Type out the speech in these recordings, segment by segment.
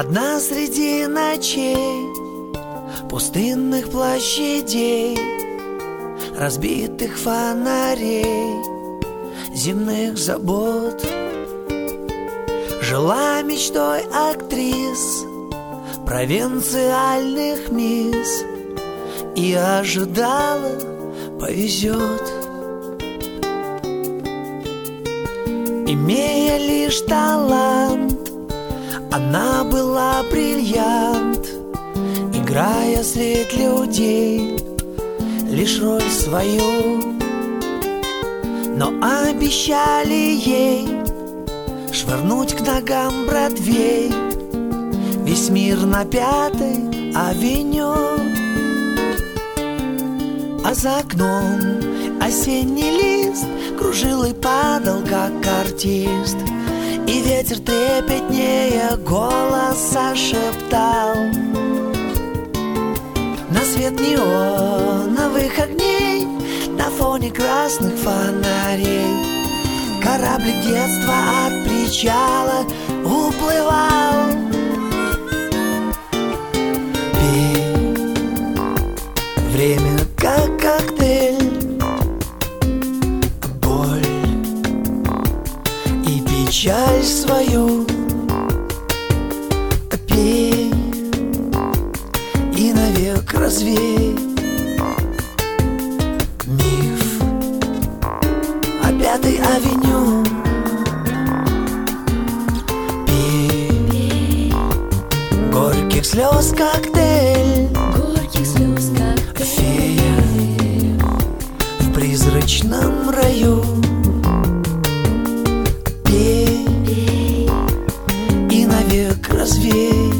Одна среди ночей, пустынных площадей, разбитых фонарей, земных забот, жила мечтой актрис провинциальных мисс и ожидала, повезет. Имея лишь талант, она была бриллиант, играя средь людей лишь роль свою. Но обещали ей швырнуть к ногам Бродвей, весь мир на Пятой авеню. А за окном осенний лист кружил и падал, как артист, и ветер трепетнее голоса шептал. На свет неоновых огней, на фоне красных фонарей, кораблик детства от причала уплывал. Пей, время как коктейль, боль и печаль свою. Пей и навек развей миф о Пятой авеню. Пей горьких слез коктейль, фея в призрачном раю. Пей и навек развей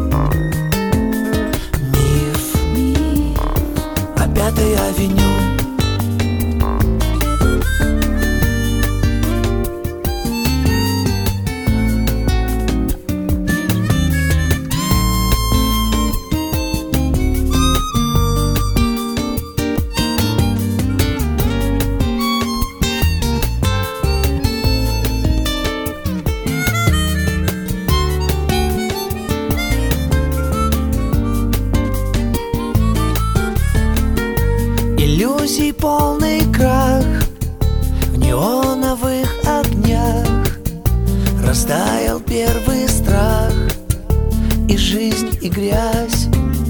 миф о Пятой авеню. Иллюзий полный крах в неоновых огнях, растаял первый страх, и жизнь, и грязь.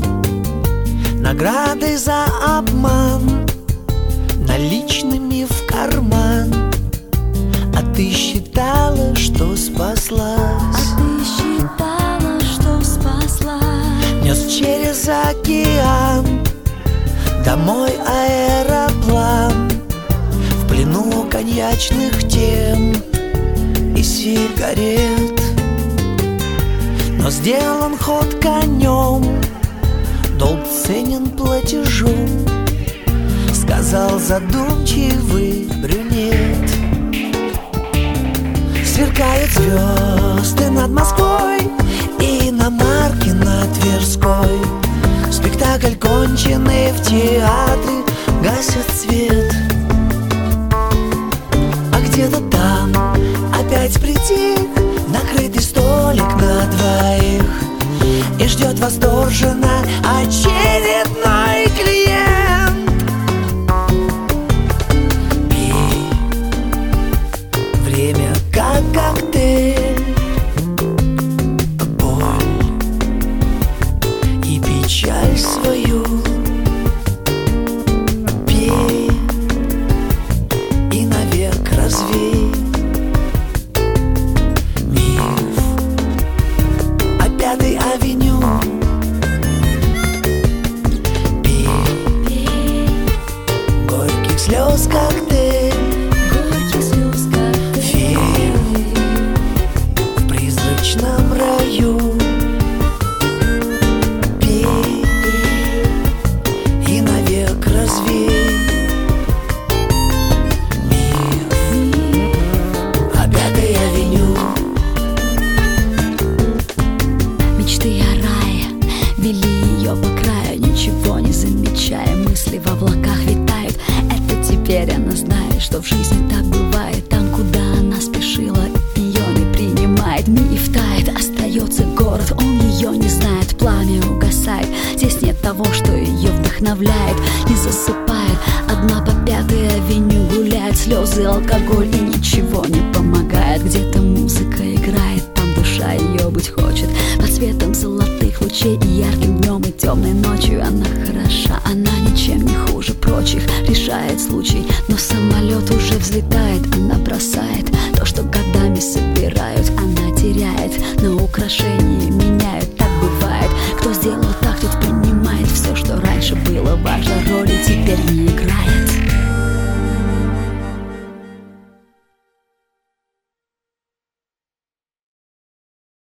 Награды за обман наличными в карман. А ты считала, что спаслась, нес через океан домой аэроплан, в плену коньячных тем и сигарет. Но сделан ход конем, долг ценен платежом, сказал задумчивый брюнет. Сверкают звезды над Москвой и иномарки на Тверской. Спектакль конченый, в театре гасят свет. А где-то там опять притих накрытый столик на двоих, и ждет восторженно очередной клиент. Пей, время как коктейль, боль и печаль свою. Пей и навек развей миф о Пятой авеню. Пей горьких слез коктейль, фея в призрачном раю. Пей и навек развей миф о Пятой авеню. Мечты о рае вели ее по краю, ничего не замечая, мысли в облаках витают. Это теперь она знает, что в жизни так бывает. Там, куда она спешила, ее не принимает. Миф тает, остается город, он ее не знает, пламя угасает. Здесь нет того, что ее вдохновляет, не засыпает, одна по Пятой авеню гуляет. Слезы, алкоголь и ничего не помогает. Где-то музыка играет, там душа ее быть хочет. Под светом золотых лучей и ярким днем, и темной ночью она хороша. Она ничем не хуже прочих, решает случай. Но самолет уже взлетает, она бросает то, что годами собирают. Она теряет, на украшения меняют. Так бывает, кто сделал так, тот принимает все, что раньше было важно. Роль